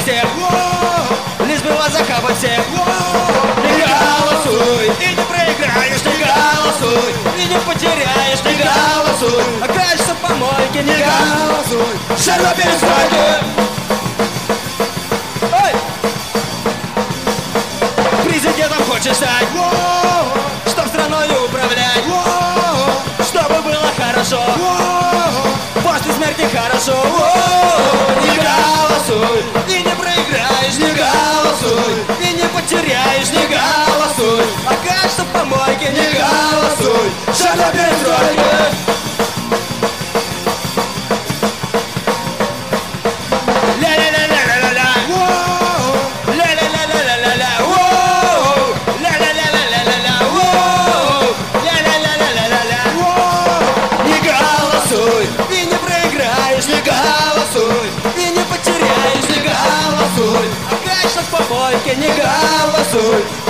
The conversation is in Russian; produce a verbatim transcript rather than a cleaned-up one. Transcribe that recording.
всех, лишь бы вас захапать всех. Не голосуй, и не проиграешь, не голосуй, и не потеряешь, не голосуй. Окажешься в помойке, не голосуй. Шарла перестройки. Президентом хочешь стать, чтоб страной управлять, чтобы было хорошо, после смерти хорошо. Не голосуй, и не проиграешь, не голосуй, и не потеряешь, не голосуй. Окажешься в помойке, не голосуй. Шаг на перестройки. И не проиграешь, не голосуй, и не потеряешь, не голосуй. Окажешься в помойке, не голосуй.